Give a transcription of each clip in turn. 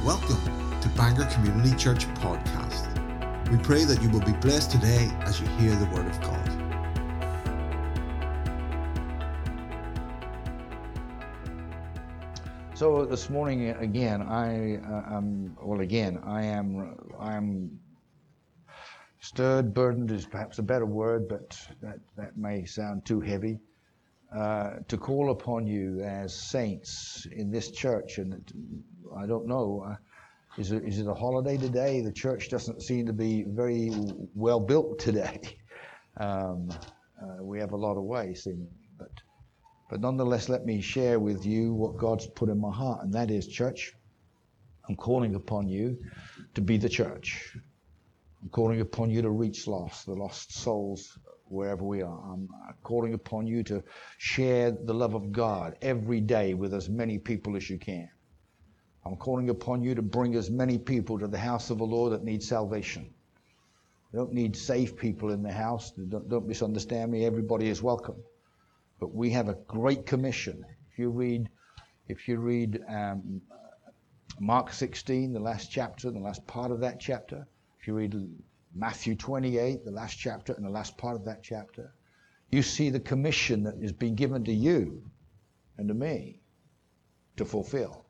Welcome to Bangor Community Church Podcast. We pray that you will be blessed today as you hear the Word of God. So this morning again, I am stirred, burdened is perhaps a better word, but that may sound too heavy. To call upon you as saints in this church, and I don't know, is it a holiday today? The church doesn't seem to be very well built today. We have a lot of ways, but nonetheless, let me share with you what God's put in my heart, and that is, church, I'm calling upon you to be the church. I'm calling upon you to reach the lost souls wherever we are. I'm calling upon you to share the love of God every day with as many people as you can. I'm calling upon you to bring as many people to the house of the Lord that need salvation. We don't need safe people in the house. Don't misunderstand me. Everybody is welcome. But we have a great commission. If you read Mark 16, the last chapter, the last part of that chapter, if you read Matthew 28, the last chapter and the last part of that chapter, you see the commission that is being given to you and to me to fulfill.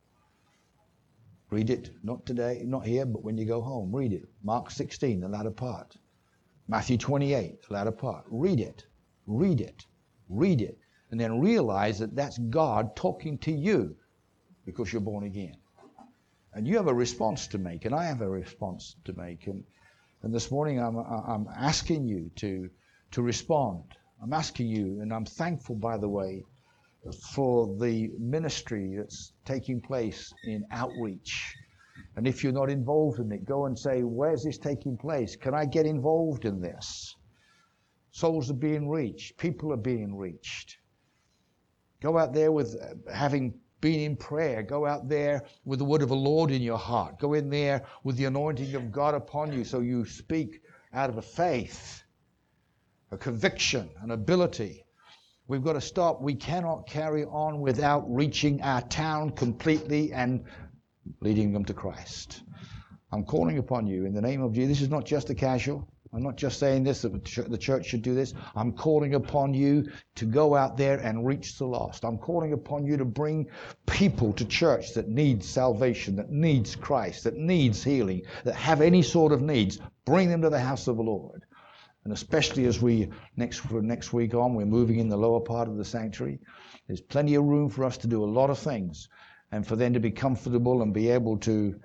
Read it, not today, not here, but when you go home, read it. Mark 16, the latter part. Matthew 28, the latter part. Read it, read it, read it, and then realize that that's God talking to you because you're born again. And you have a response to make, and I have a response to make. And this morning I'm asking you to respond. I'm asking you, and I'm thankful, by the way, for the ministry that's taking place in outreach. And if you're not involved in it, go and say, where's this taking place? Can I get involved in this? Souls are being reached. People are being reached. Go out there with having been in prayer. Go out there with the word of the Lord in your heart. Go in there with the anointing of God upon you so you speak out of a faith, a conviction, an ability. We've got to stop. We cannot carry on without reaching our town completely and leading them to Christ. I'm calling upon you in the name of Jesus. This is not just a casual. I'm not just saying this, that the church should do this. I'm calling upon you to go out there and reach the lost. I'm calling upon you to bring people to church that needs salvation, that needs Christ, that needs healing, that have any sort of needs. Bring them to the house of the Lord. And especially as from next week on, we're moving in the lower part of the sanctuary. There's plenty of room for us to do a lot of things and for them to be comfortable and be able to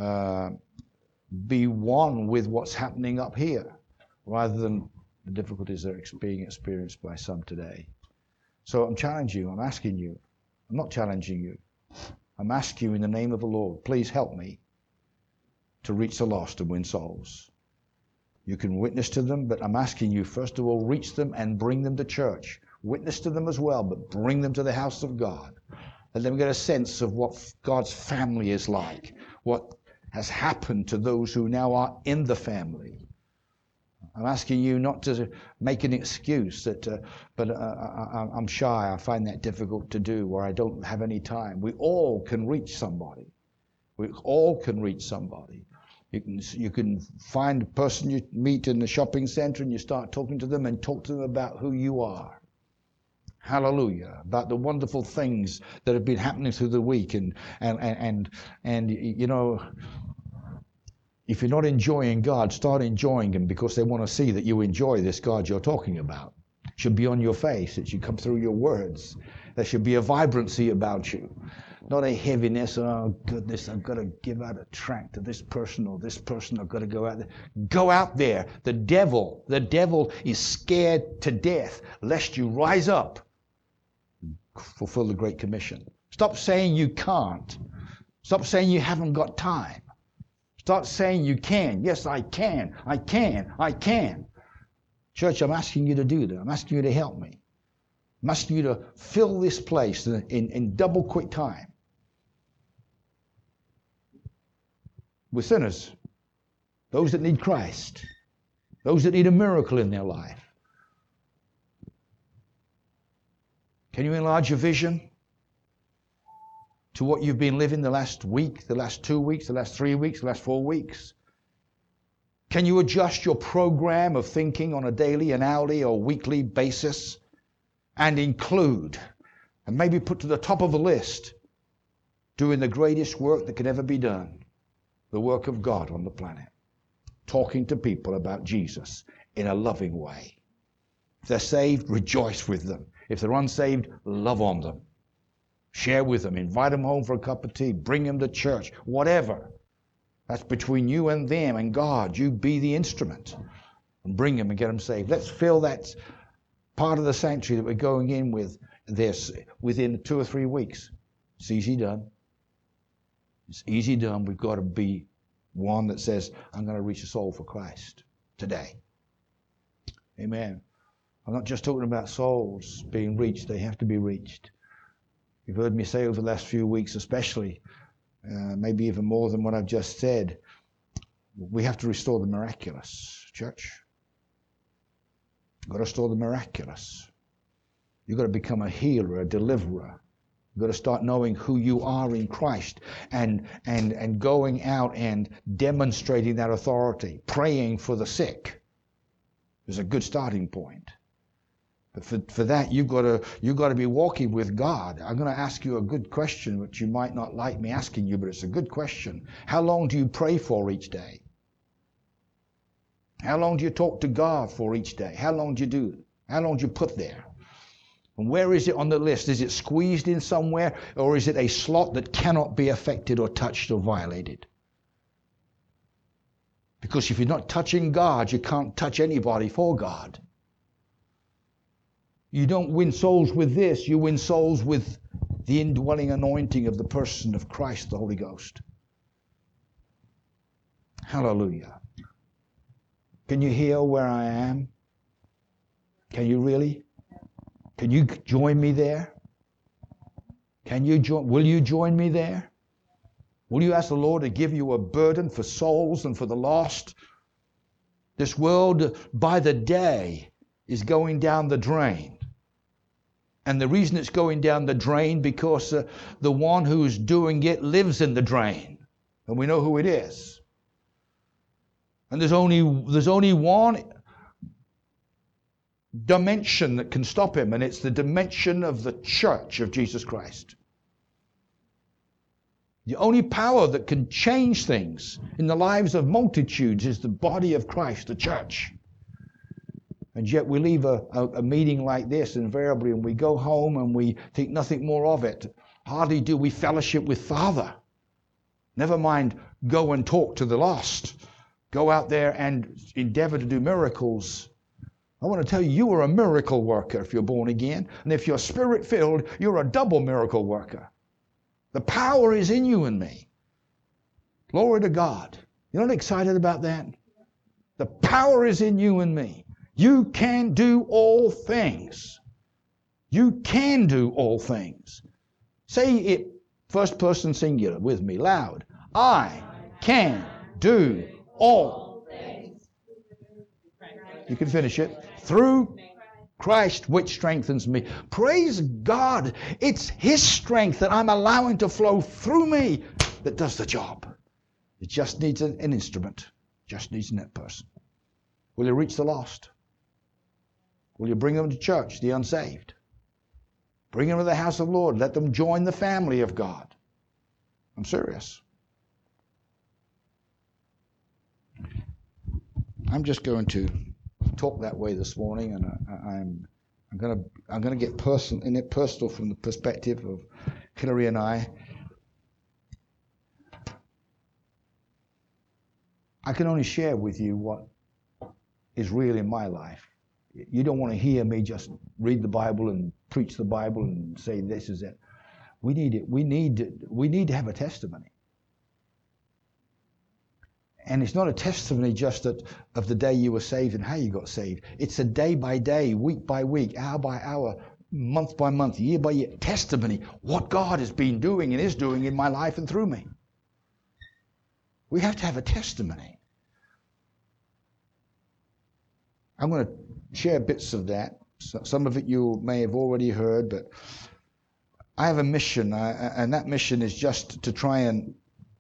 be one with what's happening up here, rather than the difficulties that are being experienced by some today. So I'm challenging you. I'm asking you. I'm not challenging you. I'm asking you in the name of the Lord, please help me to reach the lost and win souls. You can witness to them, but I'm asking you, first of all, reach them and bring them to church. Witness to them as well, but bring them to the house of God. Let them get a sense of what God's family is like, what has happened to those who now are in the family. I'm asking you not to make an excuse but I'm shy. I find that difficult to do, or I don't have any time. We all can reach somebody. We all can reach somebody. You can find a person you meet in the shopping center and you start talking to them and talk to them about who you are. Hallelujah. About the wonderful things that have been happening through the week. And you know, if you're not enjoying God, start enjoying Him, because they want to see that you enjoy this God you're talking about. It should be on your face. It should come through your words. There should be a vibrancy about you. Not a heaviness, oh goodness, I've got to give out a tract to this person or this person, I've got to go out there. Go out there. The devil is scared to death lest you rise up and fulfill the Great Commission. Stop saying you can't. Stop saying you haven't got time. Start saying you can. Yes, I can. I can. I can. Church, I'm asking you to do that. I'm asking you to help me. I'm asking you to fill this place in double quick time with sinners, those that need Christ, those that need a miracle in their life. Can you enlarge your vision? to what you've been living the last week, the last 2 weeks, the last 3 weeks, the last 4 weeks? Can you adjust your program of thinking on a daily, an hourly, or weekly basis and include, and maybe put to the top of the list, doing the greatest work that could ever be done, the work of God on the planet, talking to people about Jesus in a loving way. If they're saved, rejoice with them. If they're unsaved, love on them. Share with them. Invite them home for a cup of tea. Bring them to church. Whatever. That's between you and them and God. You be the instrument. And bring them and get them saved. Let's fill that part of the sanctuary that we're going in with this within 2 or 3 weeks. It's easy done. It's easy done. We've got to be one that says, I'm going to reach a soul for Christ today. Amen. I'm not just talking about souls being reached. They have to be reached. You've heard me say over the last few weeks especially, maybe even more than what I've just said, we have to restore the miraculous, church. You've got to restore the miraculous. You've got to become a healer, a deliverer. You've got to start knowing who you are in Christ and going out and demonstrating that authority, praying for the sick. Is a good starting point. But for that, you've got to be walking with God. I'm going to ask you a good question, which you might not like me asking you, but it's a good question. How long do you pray for each day? How long do you talk to God for each day? How long do you do? How long do you put there? And where is it on the list? Is it squeezed in somewhere, or is it a slot that cannot be affected or touched or violated? Because if you're not touching God, you can't touch anybody for God. You don't win souls with this. You win souls with the indwelling anointing of the person of Christ, the Holy Ghost. Hallelujah. Can you hear where I am? Can you really? Can you join me there? Will you join me there? Will you ask the Lord to give you a burden for souls and for the lost? This world, by the day, is going down the drain. And the reason it's going down the drain because the one who's doing it lives in the drain. And we know who it is. And there's only one dimension that can stop him, and it's the dimension of the church of Jesus Christ. The only power that can change things in the lives of multitudes is the body of Christ, the church. And yet we leave a meeting like this invariably, and we go home and we think nothing more of it. Hardly do we fellowship with Father. Never mind go and talk to the lost. Go out there and endeavor to do miracles. I want to tell you, you are a miracle worker if you're born again. And if you're Spirit-filled, you're a double miracle worker. The power is in you and me. Glory to God. You're not excited about that? The power is in you and me. You can do all things. You can do all things. Say it first person singular with me, loud. I can do all things. You can finish it. Through Christ, which strengthens me. Praise God. It's His strength that I'm allowing to flow through me that does the job. It just needs an instrument. Just needs that person. Will you reach the lost? Will you bring them to church, the unsaved? Bring them to the house of the Lord. Let them join the family of God. I'm serious. I'm just going to talk that way this morning, and I'm going to get personal from the perspective of Hillary and I. I can only share with you what is real in my life. You don't want to hear me just read the Bible and preach the Bible and say this is it. We need it. We need to have a testimony. And it's not a testimony just of the day you were saved and how you got saved. It's a day by day, week by week, hour by hour, month by month, year by year testimony. What God has been doing and is doing in my life and through me. We have to have a testimony. I'm going to share bits of that. Some of it you may have already heard, but I have a mission, and that mission is just to try and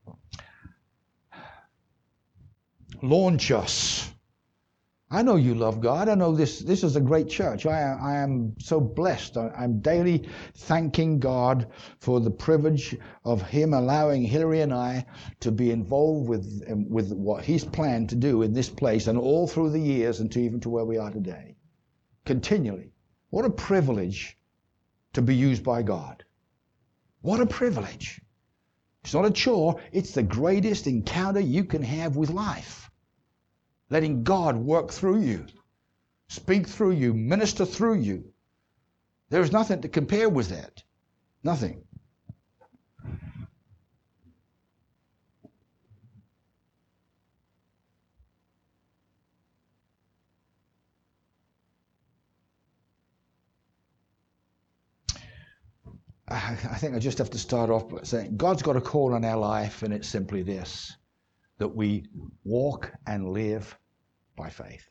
launch us. I know you love God. I know this is a great church. I am so blessed. I'm daily thanking God for the privilege of Him allowing Hillary and I to be involved with what He's planned to do in this place and all through the years and even to where we are today. Continually. What a privilege to be used by God. What a privilege. It's not a chore. It's the greatest encounter you can have with life. Letting God work through you, speak through you, minister through you. There's nothing to compare with that. Nothing. I think I just have to start off by saying God's got a call on our life, and it's simply this, that we walk and live by faith.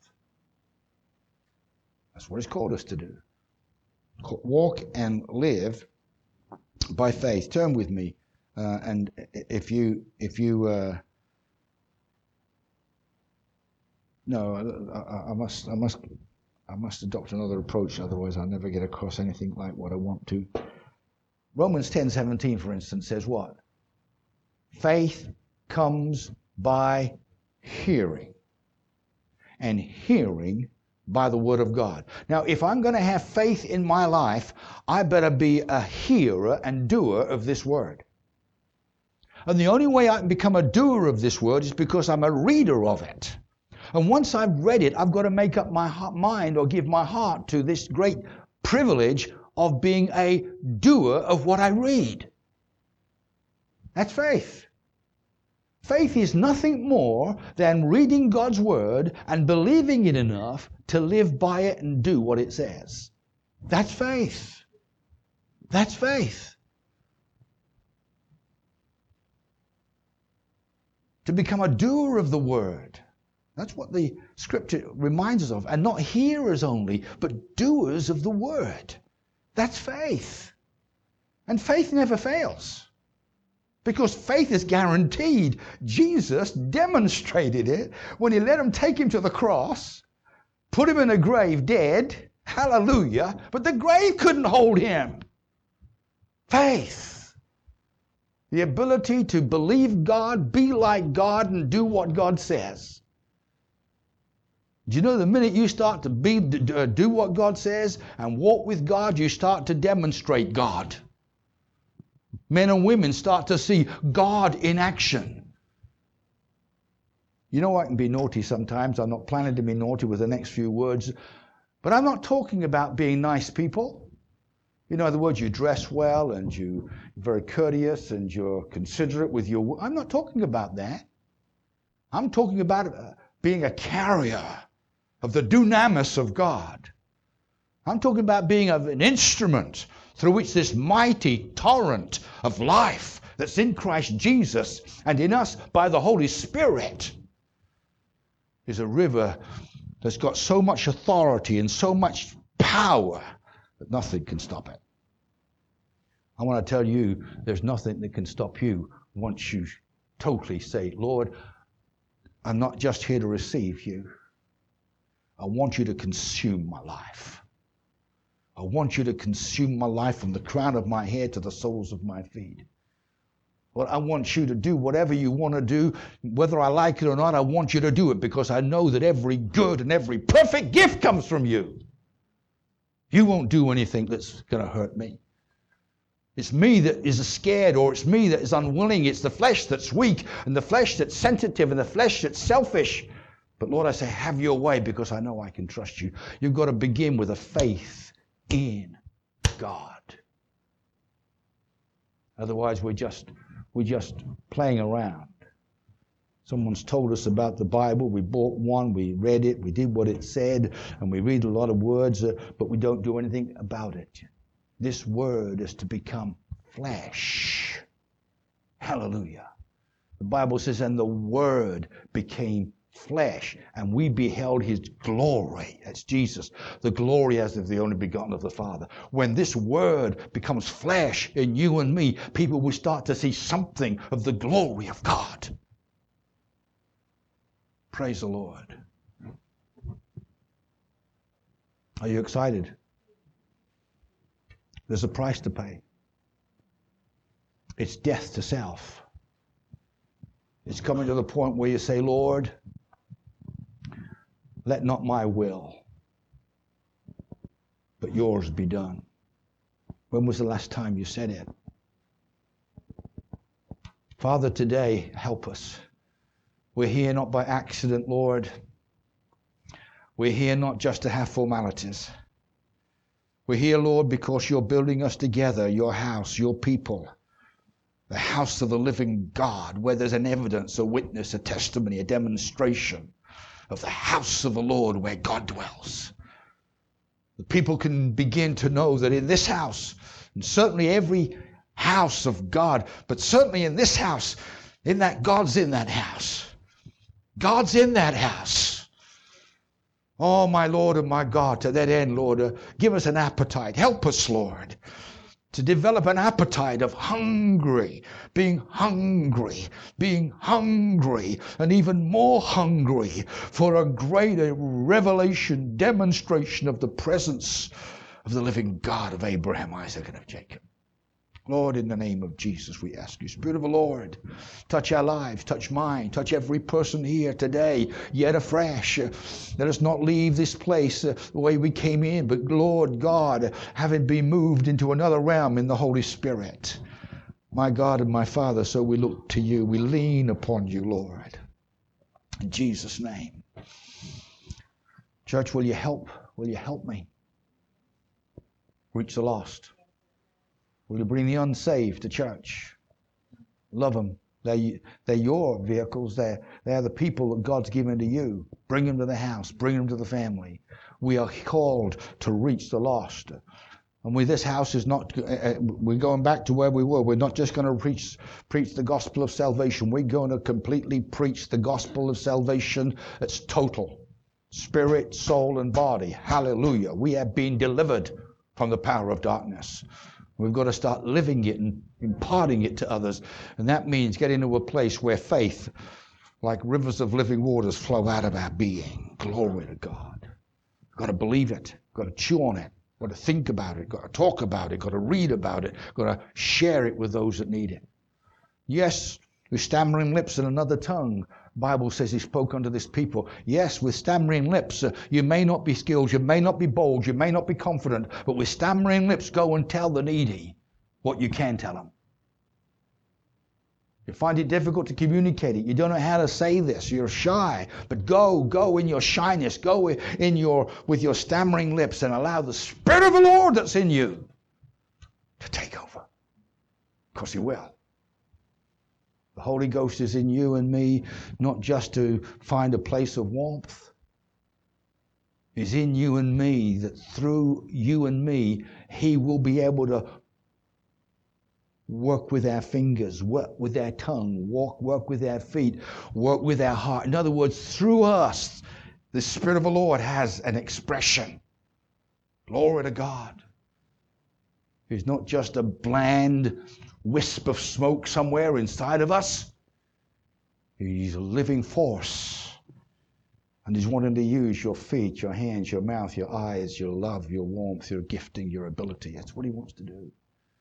That's what He's called us to do. Walk and live by faith. Turn with me, and if you no, I must adopt another approach. Otherwise, I'll never get across anything like what I want to. Romans 10:17, for instance, says what? Faith comes by hearing, and hearing by the Word of God. Now, if I'm going to have faith in my life, I better be a hearer and doer of this Word. And the only way I can become a doer of this Word is because I'm a reader of it. And once I've read it, I've got to make up my mind or give my heart to this great privilege of being a doer of what I read. That's faith. Faith is nothing more than reading God's Word and believing it enough to live by it and do what it says. That's faith. That's faith. To become a doer of the Word. That's what the Scripture reminds us of. And not hearers only, but doers of the Word. That's faith. And faith never fails. Because faith is guaranteed. Jesus demonstrated it when He let them take Him to the cross, put Him in a grave dead, hallelujah, but the grave couldn't hold Him. Faith. The ability to believe God, be like God, and do what God says. Do you know the minute you start to do what God says and walk with God, you start to demonstrate God. Men and women start to see God in action. You know, I can be naughty sometimes. I'm not planning to be naughty with the next few words. But I'm not talking about being nice people. You know, in other words, you dress well and you're very courteous and you're considerate with your... I'm not talking about that. I'm talking about being a carrier of the dunamis of God. I'm talking about being an instrument through which this mighty torrent of life that's in Christ Jesus and in us by the Holy Spirit is a river that's got so much authority and so much power that nothing can stop it. I want to tell you, there's nothing that can stop you once you totally say, Lord, I'm not just here to receive you. I want you to consume my life. I want you to consume my life from the crown of my head to the soles of my feet. Lord, I want you to do whatever you want to do. Whether I like it or not, I want you to do it because I know that every good and every perfect gift comes from you. You won't do anything that's going to hurt me. It's me that is scared, or it's me that is unwilling. It's the flesh that's weak and the flesh that's sensitive and the flesh that's selfish. But Lord, I say, have your way because I know I can trust you. You've got to begin with a faith in God. Otherwise, we're just playing around. Someone's told us about the Bible. We bought one, we read it, we did what it said, and we read a lot of words, but we don't do anything about it. This word is to become flesh. Hallelujah. The Bible says, and the word became flesh, and we beheld his glory. That's Jesus. The glory as of the only begotten of the Father. When this word becomes flesh in you and me, people will start to see something of the glory of God. Praise the Lord. Are you excited? There's a price to pay. It's death to self. It's coming to the point where you say, Lord, let not my will, but yours be done. When was the last time you said it? Father, today, help us. We're here not by accident, Lord. We're here not just to have formalities. We're here, Lord, because you're building us together, your house, your people, the house of the living God, where there's an evidence, a witness, a testimony, a demonstration of the house of the Lord where God dwells. The people can begin to know that in this house, and certainly every house of God, but certainly in this house, in that God's in that house. God's in that house. Oh, my Lord and my God, to that end, Lord, give us an appetite. Help us, Lord, to develop an appetite of being hungry, and even more hungry for a greater revelation, demonstration of the presence of the living God of Abraham, Isaac, and of Jacob. Lord, in the name of Jesus, we ask you, Spirit of the Lord, touch our lives, touch mine, touch every person here today, yet afresh. Let us not leave this place the way we came in, but Lord God, having been moved into another realm in the Holy Spirit. My God and my Father, so we look to you, we lean upon you, Lord. In Jesus' name. Church, will you help? Will you help me? Reach the lost. Will you bring the unsaved to church? Love them. They're your vehicles. They're the people that God's given to you. Bring them to the house. Bring them to the family. We are called to reach the lost. And with this house is not, we're going back to where we were. We're not just going to preach the gospel of salvation. We're going to completely preach the gospel of salvation that's total. Spirit, soul, and body. Hallelujah. We have been delivered from the power of darkness. We've got to start living it and imparting it to others. And that means getting to a place where faith, like rivers of living waters, flow out of our being. Glory to God. We've got to believe it. We've got to chew on it. We've got to think about it. We've got to talk about it. We've got to read about it. We've got to share it with those that need it. Yes, with stammering lips and another tongue, Bible says he spoke unto this people. Yes, with stammering lips, you may not be skilled, you may not be bold, you may not be confident, but with stammering lips, go and tell the needy what you can tell them. You find it difficult to communicate it. You don't know how to say this. You're shy, but go in your shyness. Go with your stammering lips and allow the Spirit of the Lord that's in you to take over, because He will. The Holy Ghost is in you and me, not just to find a place of warmth. He's in you and me, that through you and me, He will be able to work with our fingers, work with our tongue, work with our feet, work with our heart. In other words, through us, the Spirit of the Lord has an expression. Glory to God. He's not just a bland wisp of smoke somewhere inside of us. He's a living force. And He's wanting to use your feet, your hands, your mouth, your eyes, your love, your warmth, your gifting, your ability. That's what He wants to do.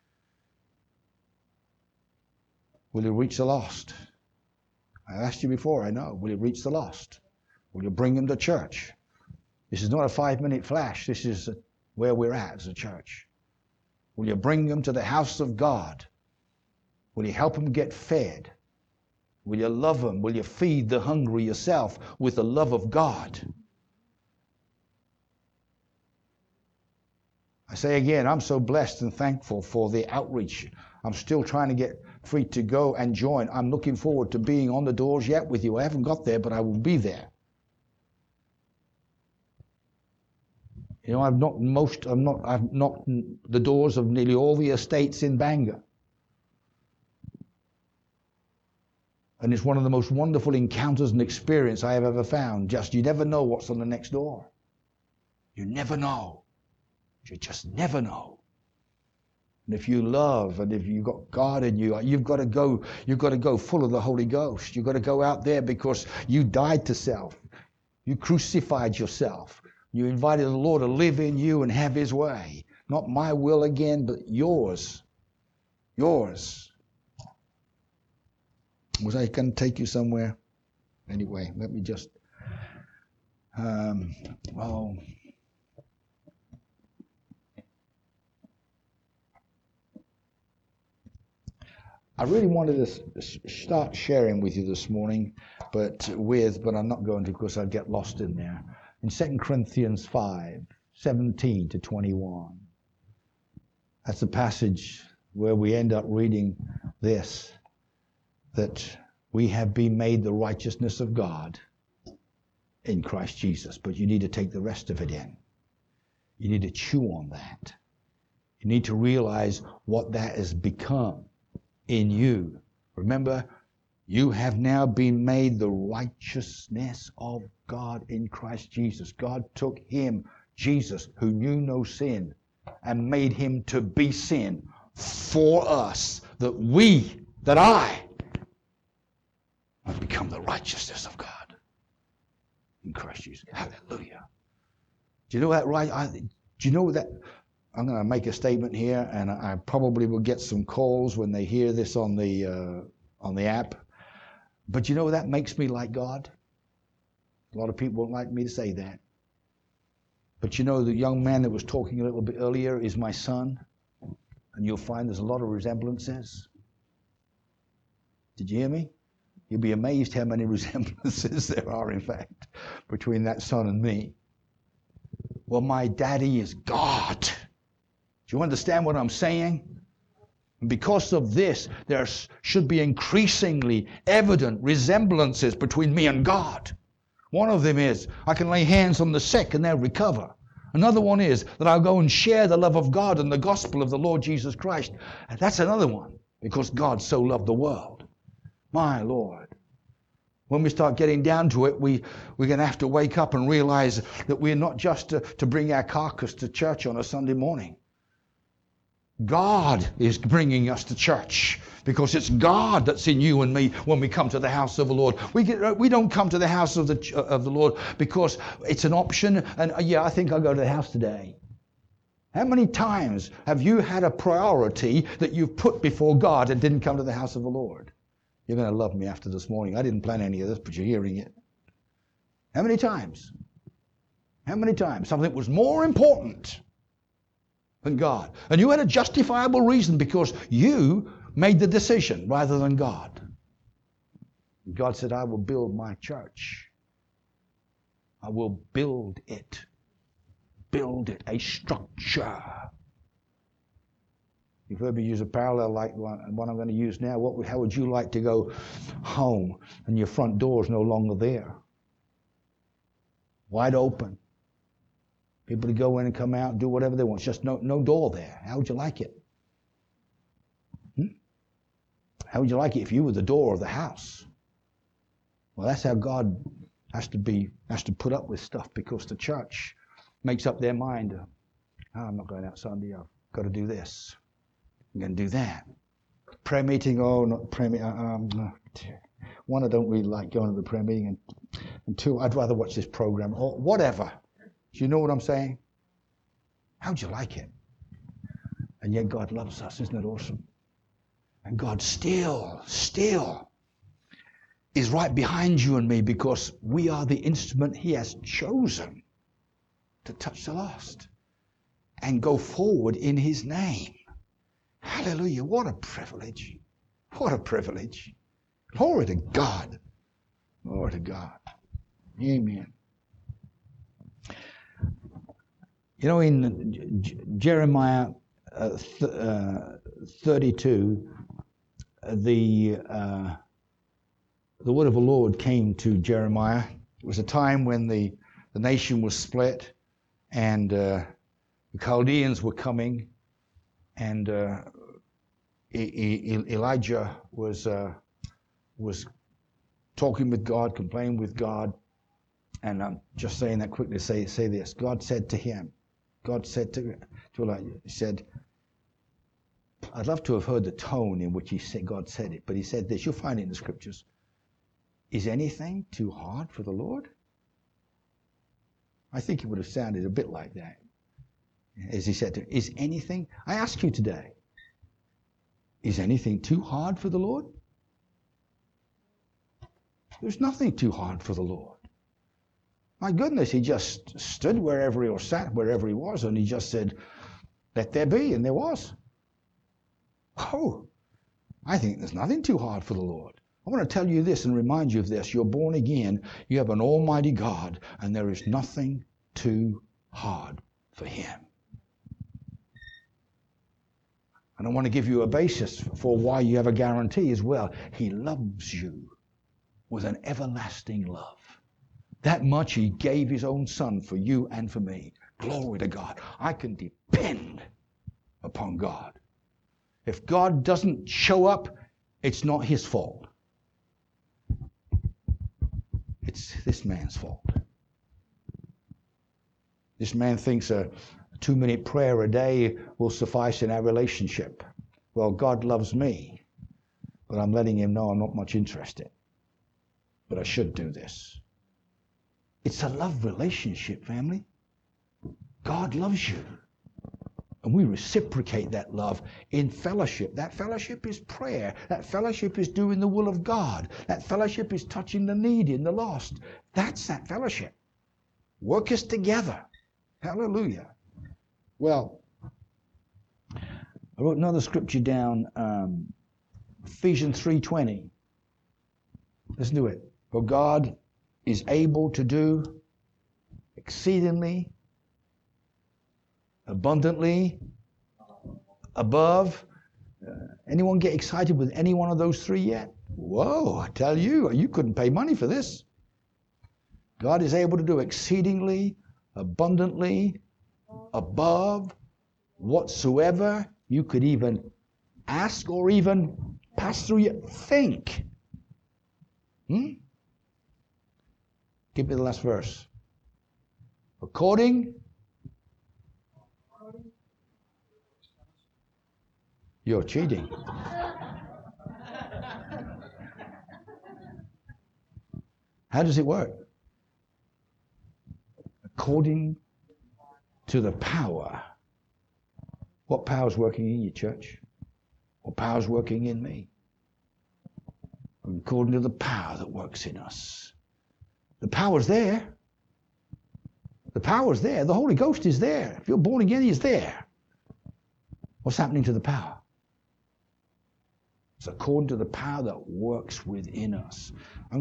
Will you reach the lost? I asked you before, I know. Will you reach the lost? Will you bring them to church? This is not a 5-minute flash. This is where we're at as a church. Will you bring them to the house of God? Will you help them get fed? Will you love them? Will you feed the hungry yourself with the love of God? I say again, I'm so blessed and thankful for the outreach. I'm still trying to get free to go and join. I'm looking forward to being on the doors yet with you. I haven't got there, but I will be there. You know, I've knocked the doors of nearly all the estates in Bangor. And it's one of the most wonderful encounters and experience I have ever found. Just, you never know what's on the next door. You never know. You just never know. And if you love and if you've got God in you, you've got to go full of the Holy Ghost. You've got to go out there because you died to self. You crucified yourself. You invited the Lord to live in you and have His way. Not my will again, but yours. Yours. Was I going to take you somewhere? Anyway, let me just... I really wanted to start sharing with you this morning, but I'm not going to because I'd get lost in there. In 2 Corinthians 5:17 to 21. That's the passage where we end up reading this, that we have been made the righteousness of God in Christ Jesus. But you need to take the rest of it in. You need to chew on that. You need to realize what that has become in you. Remember, you have now been made the righteousness of God in Christ Jesus. God took Him, Jesus, who knew no sin, and made Him to be sin for us, that I might become the righteousness of God in Christ Jesus. Hallelujah. Do you know that right? Do you know that? I'm going to make a statement here, and I probably will get some calls when they hear this on the app. But you know that makes me like God? A lot of people won't like me to say that. But you know the young man that was talking a little bit earlier is my son, and you'll find there's a lot of resemblances. Did you hear me? You'll be amazed how many resemblances there are, in fact, between that son and me. Well, my daddy is God. Do you understand what I'm saying? And because of this, there should be increasingly evident resemblances between me and God. One of them is, I can lay hands on the sick and they'll recover. Another one is that I'll go and share the love of God and the gospel of the Lord Jesus Christ. And that's another one, because God so loved the world. My Lord. When we start getting down to it, we're going to have to wake up and realize that we're not just to bring our carcass to church on a Sunday morning. God is bringing us to church because it's God that's in you and me when we come to the house of the Lord. We don't come to the house of the Lord because it's an option and I think I'll go to the house today. How many times have you had a priority that you've put before God and didn't come to the house of the Lord? You're going to love me after this morning. I didn't plan any of this, but you're hearing it. How many times? How many times? Something was more important than God. And you had a justifiable reason because you made the decision rather than God. God said, I will build my church. I will build it. Build it, a structure. You've heard me use a parallel like one I'm going to use now. How would you like to go home and your front door is no longer there? Wide open. People to go in and come out and do whatever they want. It's just no door there. How would you like it? How would you like it if you were the door of the house? Well, that's how God has to put up with stuff because the church makes up their mind. I'm not going out Sunday. I've got to do this. I'm going to do that. Prayer meeting. Oh, not prayer meeting. One, I don't really like going to the prayer meeting, and two, I'd rather watch this program or whatever. Do you know what I'm saying? How'd you like it? And yet God loves us. Isn't it awesome? And God still is right behind you and me because we are the instrument He has chosen to touch the lost and go forward in His name. Hallelujah. What a privilege. What a privilege. Glory to God. Glory to God. Amen. You know, in Jeremiah 32, the word of the Lord came to Jeremiah. It was a time when the nation was split and the Chaldeans were coming, and Elijah was talking with God, complaining with God. And I'm just saying that quickly to say this. God said to Elijah, he said, I'd love to have heard the tone in which God said it, but he said this, you'll find it in the scriptures. Is anything too hard for the Lord? I think it would have sounded a bit like that. As he said to him, is anything, I ask you today, is anything too hard for the Lord? There's nothing too hard for the Lord. My goodness, he just stood wherever he or sat wherever he was, and he just said, let there be, and there was. Oh, I think there's nothing too hard for the Lord. I want to tell you this and remind you of this. You're born again, you have an almighty God, and there is nothing too hard for him. And I want to give you a basis for why you have a guarantee as well. He loves you with an everlasting love. That much he gave his own son for you and for me. Glory to God. I can depend upon God. If God doesn't show up, it's not his fault. It's this man's fault. This man thinks a 2-minute prayer a day will suffice in our relationship. Well, God loves me, but I'm letting him know I'm not much interested. But I should do this. It's a love relationship, family. God loves you. And we reciprocate that love in fellowship. That fellowship is prayer. That fellowship is doing the will of God. That fellowship is touching the needy and the lost. That's that fellowship. Work us together. Hallelujah. Well, I wrote another scripture down, Ephesians 3:20. Let's do it. For God is able to do exceedingly, abundantly, above. Anyone get excited with any one of those three yet? Whoa, I tell you, you couldn't pay money for this. God is able to do exceedingly, abundantly, above whatsoever you could even ask or even pass through your think. Give me the last verse. According. You're cheating. How does it work? According to the power. What power is working in you, church? What power is working in me? According to the power that works in us. The power's there. The power's there. The Holy Ghost is there. If you're born again, he's there. What's happening to the power? It's according to the power that works within us.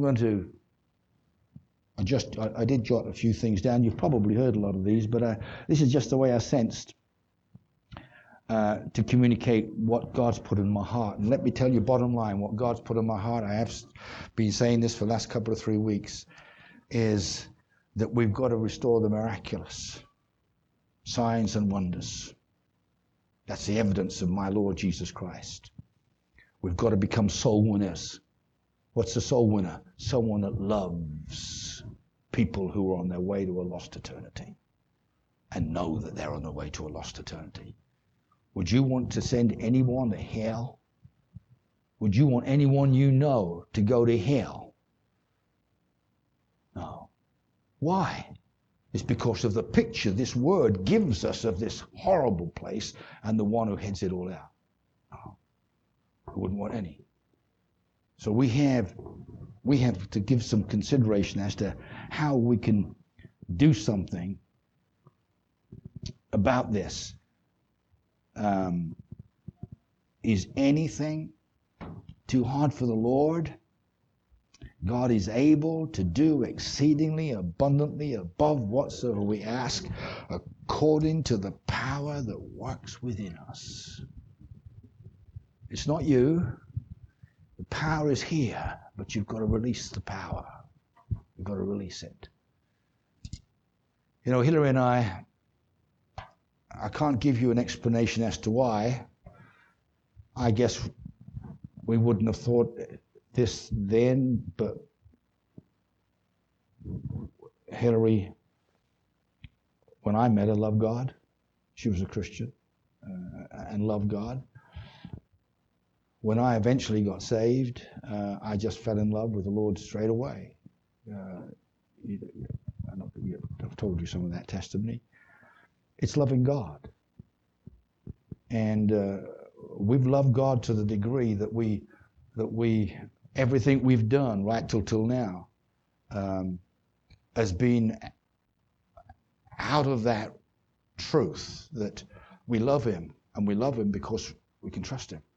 I did jot a few things down. You've probably heard a lot of these, but this is just the way I sensed to communicate what God's put in my heart. And let me tell you, bottom line, what God's put in my heart, I have been saying this for the last couple of 3 weeks, is that we've got to restore the miraculous, signs and wonders. That's the evidence of my Lord Jesus Christ. We've got to become soul winners. What's a soul winner? Someone that loves people who are on their way to a lost eternity and know that they're on their way to a lost eternity. Would you want to send anyone to hell? Would you want anyone you know to go to hell? No. Why? It's because of the picture this word gives us of this horrible place and the one who heads it all out. No. We wouldn't want any. So we have to give some consideration as to how we can do something about this. Is anything too hard for the Lord? God is able to do exceedingly abundantly above whatsoever we ask, according to the power that works within us. It's not you. The power is here, but you've got to release the power. You've got to release it. You know, Hillary and I can't give you an explanation as to why. I guess we wouldn't have thought this then, but Hillary, when I met her, loved God. She was a Christian and loved God. When I eventually got saved, I just fell in love with the Lord straight away. I've told you some of that testimony. It's loving God. And we've loved God to the degree that we everything we've done right till now has been out of that truth that we love Him, and we love Him because we can trust Him.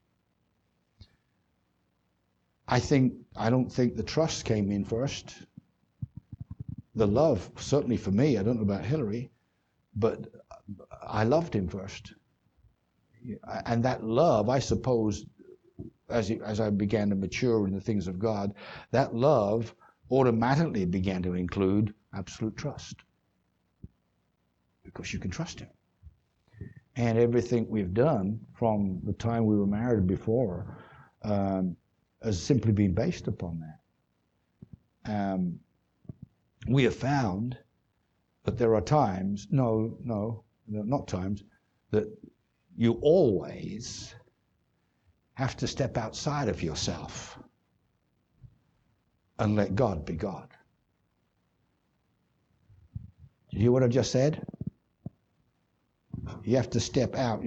I don't think the trust came in first. The love, certainly for me, I don't know about Hillary, but I loved Him first. And that love, I suppose, as I began to mature in the things of God, that love automatically began to include absolute trust. Because you can trust Him. And everything we've done from the time we were married before has simply been based upon that. We have found that there are times, not times, that you always have to step outside of yourself and let God be God. Did you hear what I just said? You have to step out.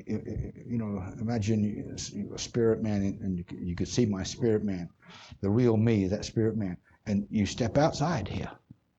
Imagine you're a spirit man, and you could see my spirit man, the real me, that spirit man, and you step outside here,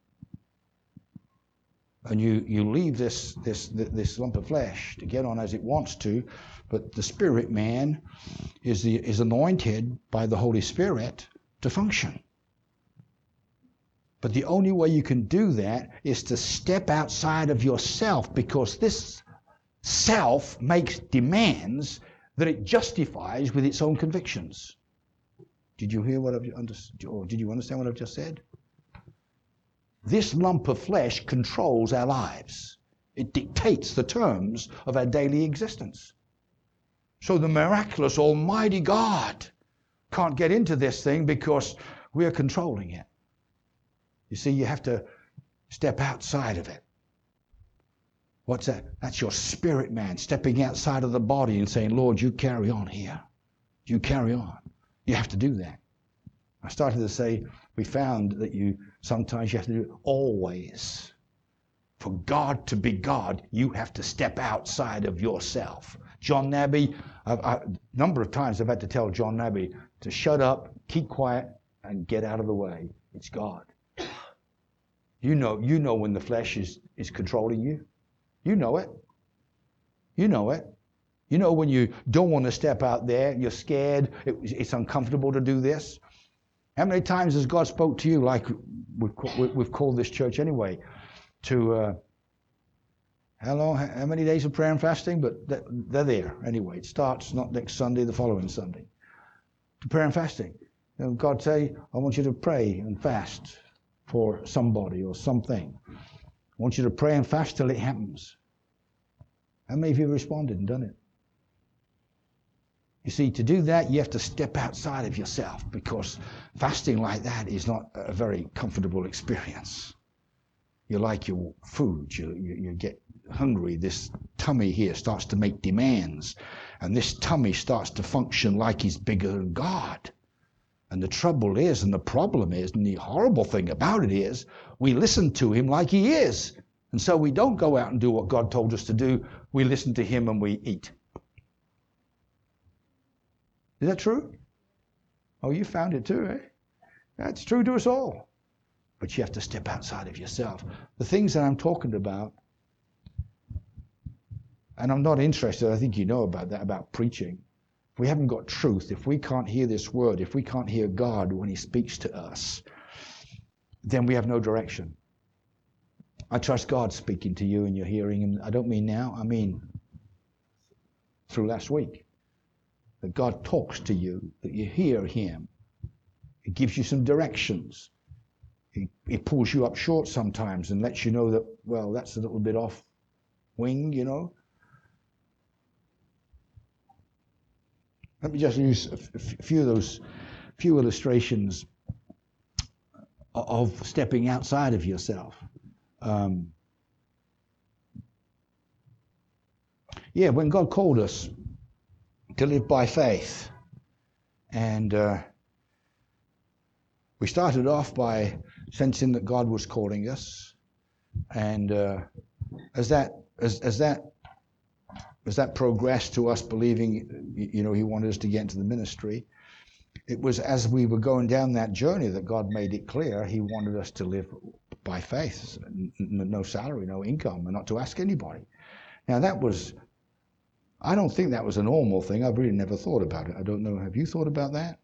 and you leave this lump of flesh to get on as it wants to, but the spirit man is anointed by the Holy Spirit to function. But the only way you can do that is to step outside of yourself, because this self makes demands that it justifies with its own convictions. Did you hear what I've understood, or did you understand what I've just said? This lump of flesh controls our lives. It dictates the terms of our daily existence. So the miraculous Almighty God can't get into this thing because we're controlling it. You see, you have to step outside of it. What's that? That's your spirit man stepping outside of the body and saying, Lord, you carry on here. You carry on. You have to do that. I started to say, we found that sometimes you have to do it always. For God to be God, you have to step outside of yourself. John Nabby, a number of times I've had to tell John Nabby to shut up, keep quiet, and get out of the way. It's God. You know when the flesh is controlling you. You know it. You know it. You know when you don't want to step out there, you're scared, it's uncomfortable to do this. How many times has God spoke to you, like we've called this church anyway, to how many days of prayer and fasting? But they're there anyway. It starts not next Sunday, the following Sunday. To prayer and fasting. And God say, I want you to pray and fast for somebody or something. I want you to pray and fast till it happens. How many of you have responded and done it? You see, to do that, you have to step outside of yourself, because fasting like that is not a very comfortable experience. You like your food, you get hungry, this tummy here starts to make demands, and this tummy starts to function like he's bigger than God. And the trouble is, and the problem is, and the horrible thing about it is, we listen to him like he is. And so we don't go out and do what God told us to do. We listen to him and we eat. Is that true? Oh, you found it too, eh? That's true to us all. But you have to step outside of yourself. The things that I'm talking about, and I'm not interested, I think you know about that, about preaching. If we haven't got truth, if we can't hear this word, if we can't hear God when he speaks to us, then we have no direction. I trust God speaking to you and you're hearing him. I don't mean now, I mean through last week. That God talks to you, that you hear him. He gives you some directions. He pulls you up short sometimes and lets you know that, well, that's a little bit off wing, you know. Let me just use a few illustrations of stepping outside of yourself. When God called us to live by faith, and we started off by sensing that God was calling us, and as that progressed to us believing, He wanted us to get into the ministry, it was as we were going down that journey that God made it clear He wanted us to live by faith, no salary, no income, and not to ask anybody. Now I don't think that was a normal thing. I've really never thought about it. I don't know. Have you thought about that?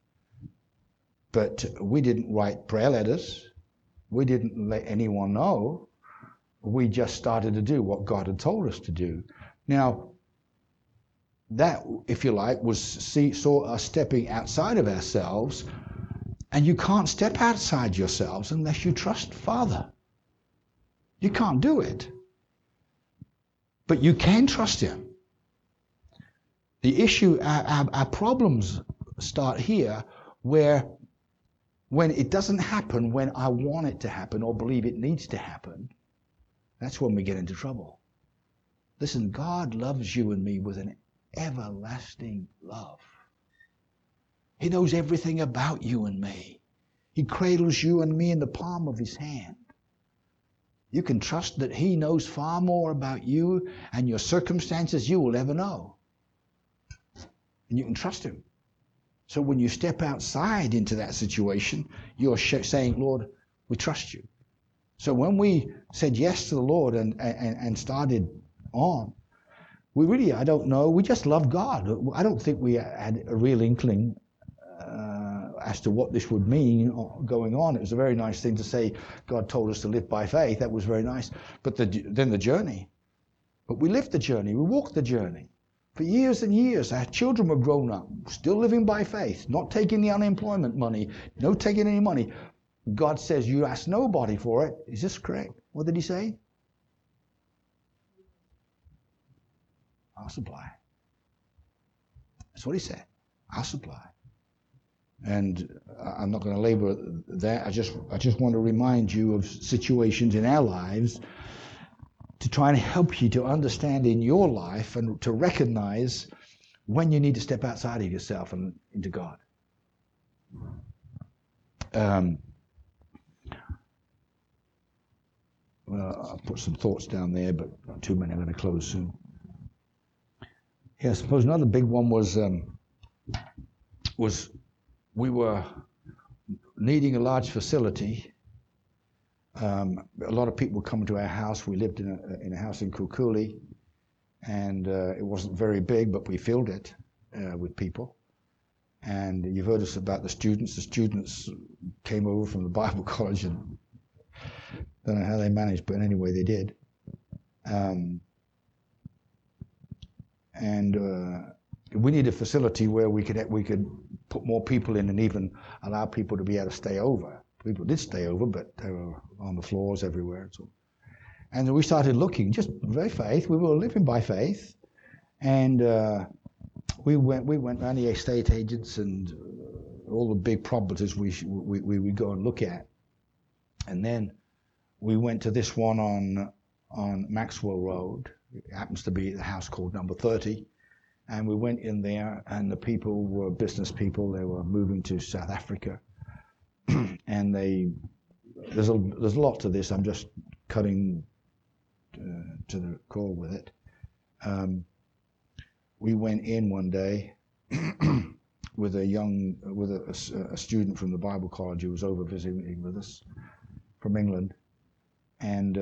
But we didn't write prayer letters. We didn't let anyone know. We just started to do what God had told us to do. Now, that, if you like, saw us stepping outside of ourselves, and you can't step outside yourselves unless you trust Father. You can't do it. But you can trust Him. The issue, our problems start here, where when it doesn't happen when I want it to happen or believe it needs to happen, that's when we get into trouble. Listen, God loves you and me with an everlasting love. He knows everything about you and me. He cradles you and me in the palm of His hand. You can trust that He knows far more about you and your circumstances you will ever know. And you can trust Him. So when you step outside into that situation, you're saying, Lord, we trust you. So when we said yes to the Lord and started on, we really, I don't know, we just love God. I don't think we had a real inkling as to what this would mean going on. It was a very nice thing to say, God told us to live by faith. That was very nice. But then the journey. But we lived the journey. We walked the journey. For years and years, our children were grown up, still living by faith, not taking the unemployment money, no taking any money. God says, you ask nobody for it. Is this correct? What did He say? I'll supply. That's what He said. I'll supply. And I'm not going to labor that. I just want to remind you of situations in our lives to try and help you to understand in your life and to recognize when you need to step outside of yourself and into God. I'll put some thoughts down there, but not too many. I'm going to close soon. I suppose another big one was we were needing a large facility. A lot of people would come to our house. We lived in a house in Kukuli, and it wasn't very big, but we filled it with people. And you've heard us about the students. The students came over from the Bible college, and don't know how they managed, but anyway, they did. We need a facility where we could put more people in and even allow people to be able to stay over. People did stay over, but they were on the floors everywhere. And we started looking, just by faith. We were living by faith, and we went around the estate agents and all the big properties we would go and look at. And then we went to this one on Maxwell Road. It happens to be the house called number 30. And we went in there, and the people were business people. They were moving to South Africa. And there's a lot to this. I'm just cutting to the core with it. We went in one day with a student from the Bible college who was over visiting with us from England, and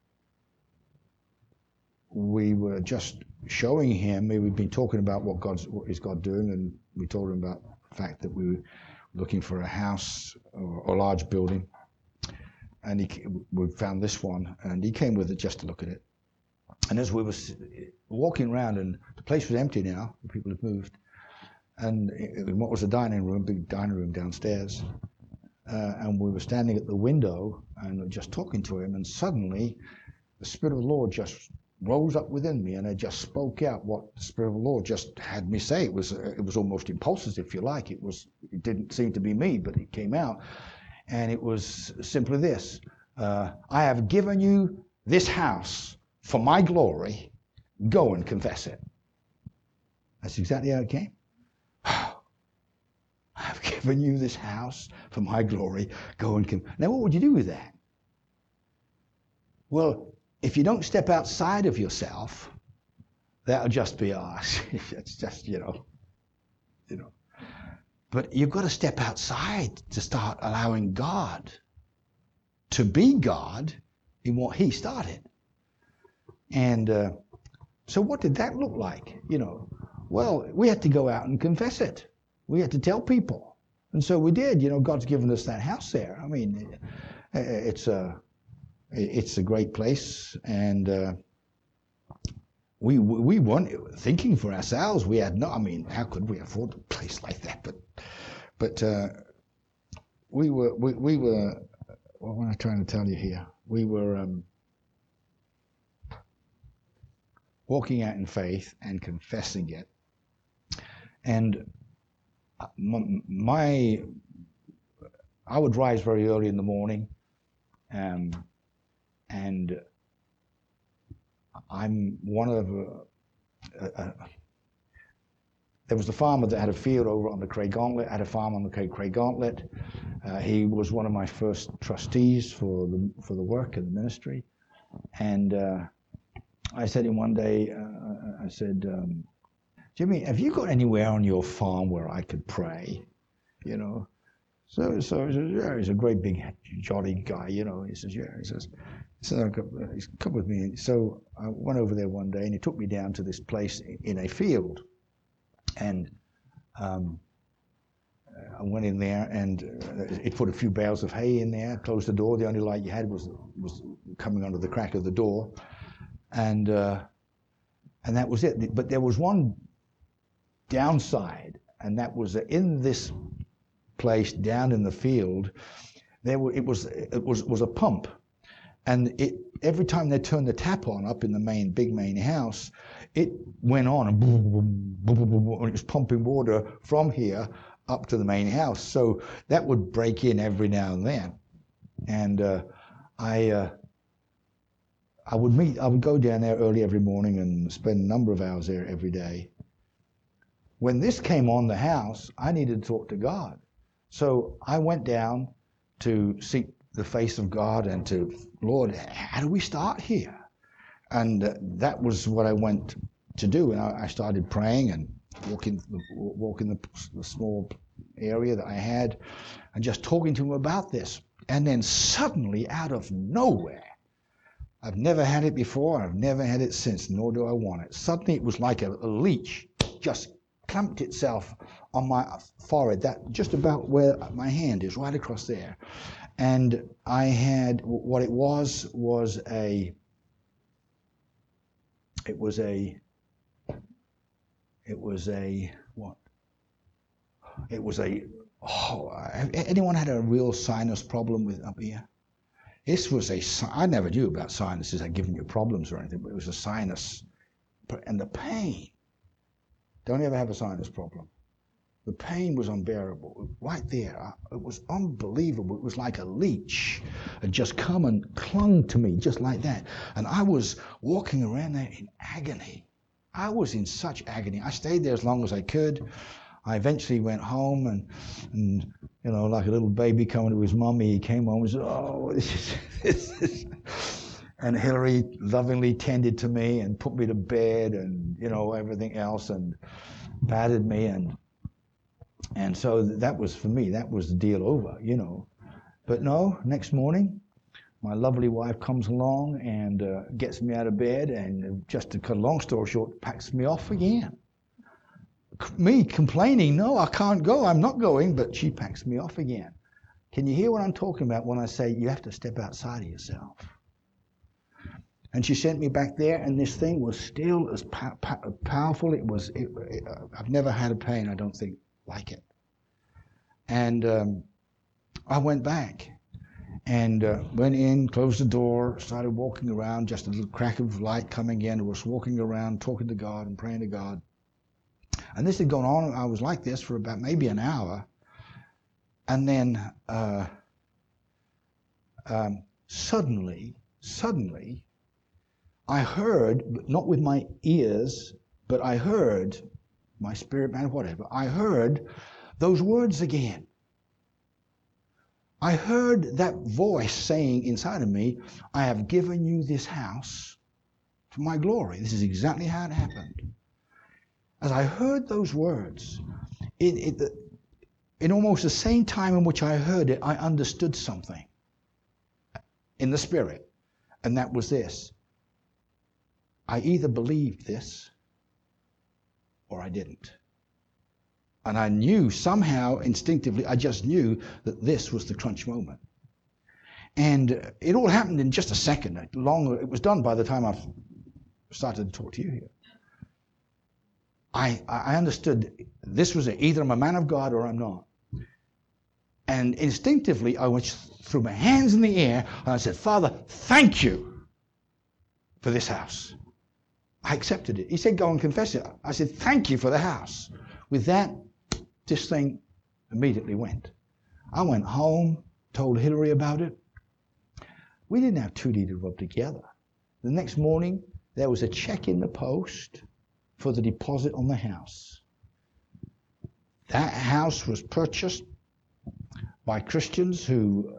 we were just showing him. We'd been talking about what is God doing, and we told him about the fact that we were looking for a house or a large building, and we found this one, and he came with it just to look at it. And as we were walking around, and the place was empty now, the people had moved, and what was a dining room, big dining room downstairs, and we were standing at the window and just talking to him, and suddenly the Spirit of the Lord just rose up within me, and I just spoke out what the Spirit of the Lord just had me say. It was almost impulsive, if you like. It didn't seem to be me, but it came out. And it was simply this. I have given you this house for my glory. Go and confess it. That's exactly how it came. I have given you this house for my glory. Go and confess. Now, what would you do with that? Well, if you don't step outside of yourself, that'll just be ours. It's just, you know. But you've got to step outside to start allowing God to be God in what He started. And so what did that look like? Well, we had to go out and confess it. We had to tell people. And so we did. God's given us that house there. I mean, it's a great place. And we weren't thinking for ourselves. We had how could we afford a place like that? But we were, what am I trying to tell you here? We were walking out in faith and confessing it. And I would rise very early in the morning, and I'm one of there was a farmer that had a field over on the Craigauntlet, had a farm on the Craigauntlet. He was one of my first trustees for the work and the ministry. And I said to him one day, I said, Jimmy, have you got anywhere on your farm where I could pray? So he says, yeah, he's a great big jolly guy, He says, yeah. He says, come with me. So I went over there one day and he took me down to this place in a field. And I went in there and it put a few bales of hay in there, closed the door. The only light you had was coming under the crack of the door. And that was it. But there was one downside, and that was that in this place down in the field, it was a pump. And every time they turned the tap on up in the big main house, it went on and boom, boom, boom, boom, boom, and it was pumping water from here up to the main house. So that would break in every now and then. And I would go down there early every morning and spend a number of hours there every day. When this came on the house, I needed to talk to God. So I went down to seek the face of God and to, Lord, how do we start here? And that was what I went to do. And I started praying and walking the small area that I had and just talking to him about this. And then suddenly, out of nowhere, I've never had it before, I've never had it since, nor do I want it. Suddenly it was like a leech just clamped itself on my forehead, that just about where my hand is, right across there. And I had, what it was a anyone had a real sinus problem with up here? This was I never knew about sinuses had given you problems or anything, but it was a sinus. And the pain, don't ever have a sinus problem. The pain was unbearable. Right there, it was unbelievable. It was like a leech had just come and clung to me just like that. And I was walking around there in agony. I was in such agony. I stayed there as long as I could. I eventually went home and like a little baby coming to his mommy, he came home and said, oh, this is. And Hillary lovingly tended to me and put me to bed and, everything else and patted me. And so that was, for me, that was the deal over, But no, next morning, my lovely wife comes along and gets me out of bed and, just to cut a long story short, packs me off again. Me complaining, no, I can't go, I'm not going, but she packs me off again. Can you hear what I'm talking about when I say you have to step outside of yourself? And she sent me back there, and this thing was still as powerful. I've never had a pain, I don't think, like it. And I went back and went in, closed the door, started walking around, just a little crack of light coming in. I was walking around, talking to God and praying to God. And this had gone on. I was like this for about maybe an hour. And then suddenly, I heard, not with my ears, but I heard, my spirit man, whatever, I heard those words again. I heard that voice saying inside of me, I have given you this house for my glory. This is exactly how it happened. As I heard those words, in almost the same time in which I heard it, I understood something in the spirit. And that was this. I either believed this or I didn't. And I knew somehow, instinctively, I just knew that this was the crunch moment. And it all happened in just a second. It was done by the time I started to talk to you here. I understood this was either I'm a man of God or I'm not. And instinctively, I threw my hands in the air and I said, Father, thank you for this house. I accepted it. He said, go and confess it. I said, thank you for the house. With that, this thing immediately went. I went home, told Hillary about it. We didn't have two deeds to rub together. The next morning, there was a check in the post for the deposit on the house. That house was purchased by Christians who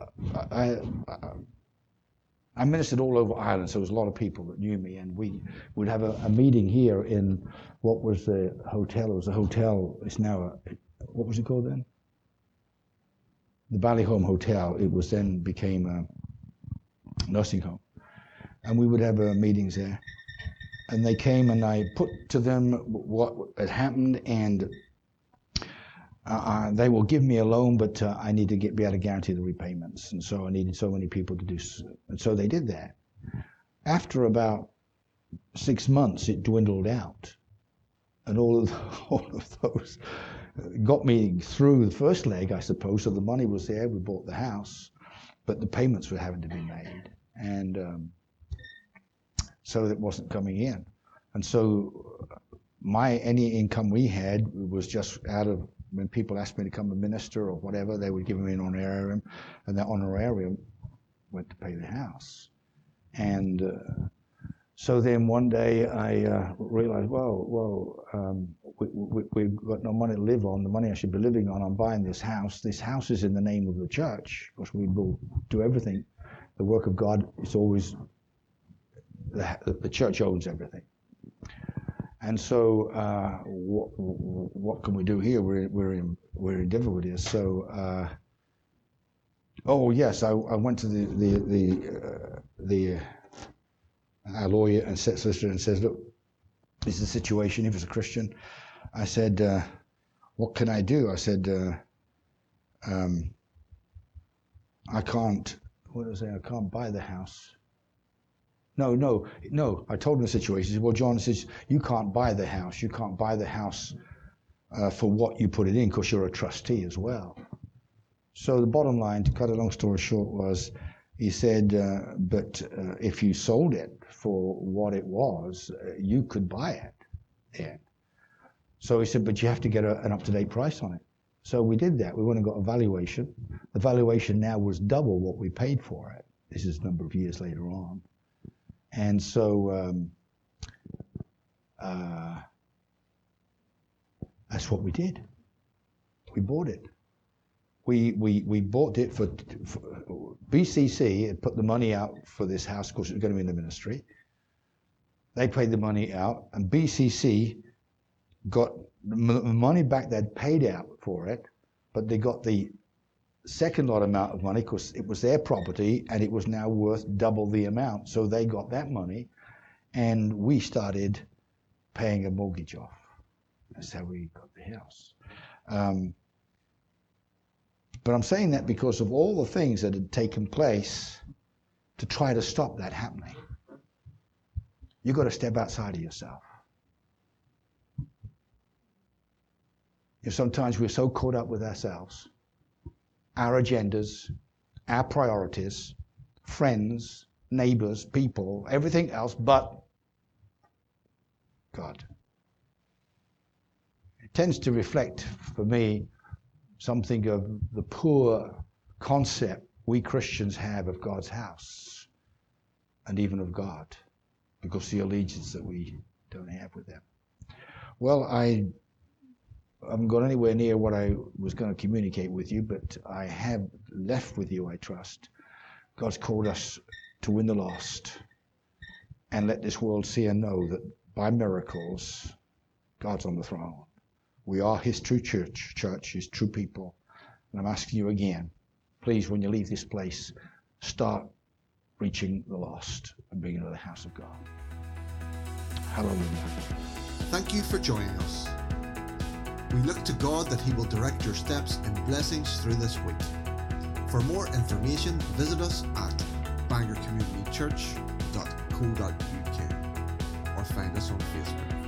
I ministered all over Ireland, so there was a lot of people that knew me, and we would have a meeting here in what was the hotel. It was a hotel. It's now what was it called then? The Ballyholme Hotel. It was then became a nursing home, and we would have meetings there. And they came, and I put to them what had happened, and they will give me a loan, but I need to be able to guarantee the repayments. And so I needed so many people to do so. And so they did that. After about 6 months, it dwindled out. And all of those got me through the first leg, I suppose. So the money was there. We bought the house. But the payments were having to be made. And so it wasn't coming in. And so any income we had was just out of, when people asked me to come and minister or whatever, they would give me an honorarium, and that honorarium went to pay the house. And so then one day I realized, we've got no money to live on. The money I should be living on, I'm buying this house. This house is in the name of the church, because we will do everything. The work of God is always, the church owns everything. And so, what can we do here? We're in difficulties. So, yes, I went to our lawyer and solicitor and says, look, this is the situation. He was a Christian. I said, what can I do? I said, I can't. What did I say? I can't buy the house. No. I told him the situation. He said, well, John, says, you can't buy the house. You can't buy the house for what you put it in, because you're a trustee as well. So the bottom line, to cut a long story short, was he said, but if you sold it for what it was, you could buy it. Yeah. So he said, but you have to get an up-to-date price on it. So we did that. We went and got a valuation. The valuation now was double what we paid for it. This is a number of years later on. And so that's what we did. We bought it. We bought it for BCC had put the money out for this house. Of course, it was going to be in the ministry. They paid the money out, and BCC got the money back they'd paid out for it, but they got the second lot amount of money because it was their property and it was now worth double the amount. So they got that money, and we started paying a mortgage off. That's how we got the house. But I'm saying that because of all the things that had taken place to try to stop that happening. You've got to step outside of yourself. Sometimes we're so caught up with ourselves, our agendas, our priorities, friends, neighbors, people, everything else but God. It tends to reflect, for me, something of the poor concept we Christians have of God's house and even of God, because of the allegiance that we don't have with them. Well, I haven't gone anywhere near what I was going to communicate with you, but I have left with you, I trust. God's called us to win the lost and let this world see and know that by miracles, God's on the throne. We are his true church, his true people. And I'm asking you again, please, when you leave this place, start reaching the lost and bringing them to the house of God. Hallelujah. Thank you for joining us. We look to God that he will direct your steps in blessings through this week. For more information, visit us at bangorcommunitychurch.co.uk or find us on Facebook.